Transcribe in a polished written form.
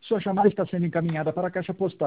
Sua chamada está sendo encaminhada para a caixa postal